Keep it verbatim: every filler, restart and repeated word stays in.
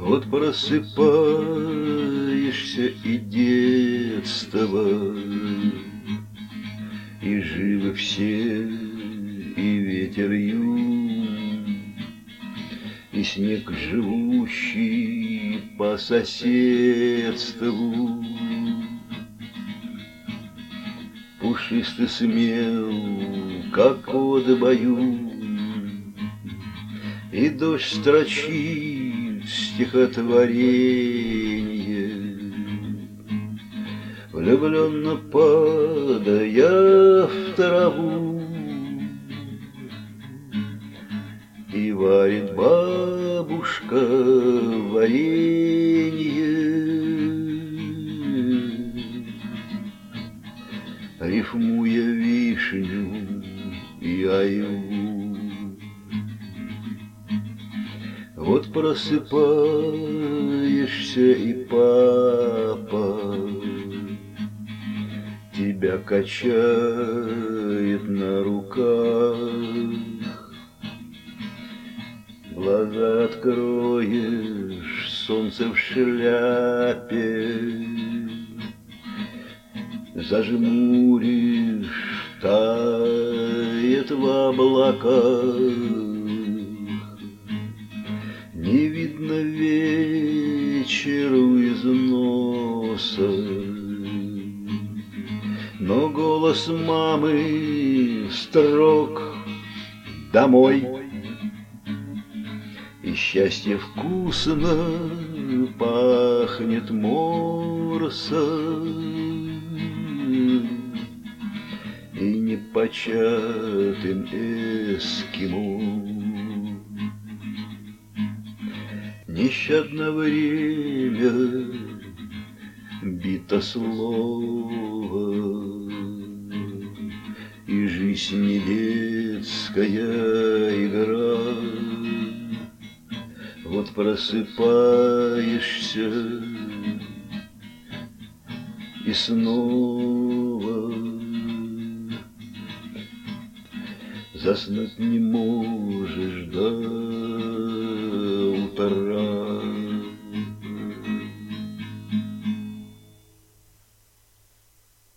Вот просыпаешься, и детство, и живы все, и ветер юн, и снег, живущий по соседству, пушистый смел, как кот баюн, и дождь строчит стихотворение, влюбленно падая в траву, и варит бабушка варенье, рифмуя вишню и айву. Вот просыпаешься, и папа тебя качает на руках. Глаза откроешь, солнце в шляпе, зажмуришь, тает в облаках. Не видно вечеру из носа, но голос мамы строг: домой. И счастье вкусно пахнет морсом и непочатым эскимо. Нещадно время бито слово, и жизнь не детская игра. Вот просыпаешься, и снова заснуть не можешь до утра.